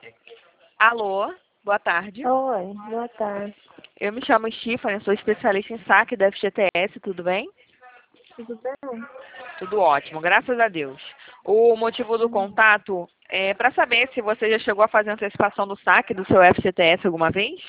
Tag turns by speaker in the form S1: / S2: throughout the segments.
S1: Alô, boa tarde.
S2: Oi, boa tarde.
S1: Eu me chamo Stephanie, sou especialista em saque da FGTS, tudo bem?
S2: Tudo bem?
S1: Tudo ótimo, graças a Deus. O motivo do contato é para saber se você já chegou a fazer antecipação do saque do seu FGTS alguma vez?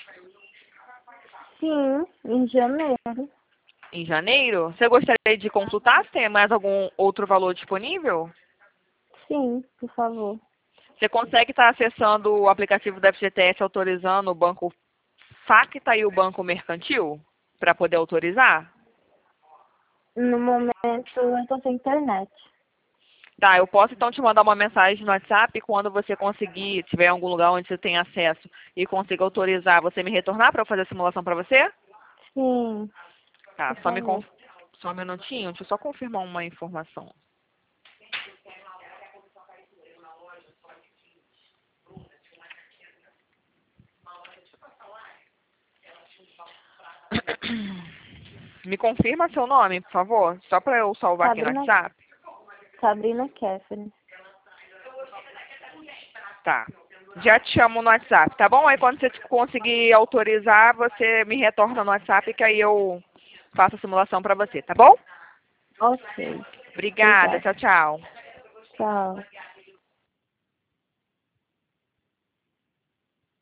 S2: Sim, em janeiro.
S1: Em janeiro? Você gostaria de consultar se tem mais algum outro valor disponível?
S2: Sim, por favor.
S1: Você consegue estar acessando o aplicativo da FGTS autorizando o banco Facta e o banco mercantil para poder autorizar?
S2: No momento eu tô sem internet.
S1: Tá, eu posso então te mandar uma mensagem no WhatsApp e quando você conseguir, tiver em algum lugar onde você tem acesso e consiga autorizar, você me retornar para eu fazer a simulação para você?
S2: Sim,
S1: Tá,
S2: por favor.
S1: só um minutinho, deixa eu só confirmar uma informação. Me confirma seu nome, por favor, só para eu salvar aqui no
S2: Sabrina,
S1: WhatsApp.
S2: Sabrina Kefren.
S1: Tá. Já te chamo no WhatsApp, tá bom? Aí quando você conseguir autorizar, você me retorna no WhatsApp que aí eu faço a simulação para você, tá bom?
S2: Ok,
S1: Obrigada,
S2: obrigada.
S1: tchau, tchau.
S2: Tchau.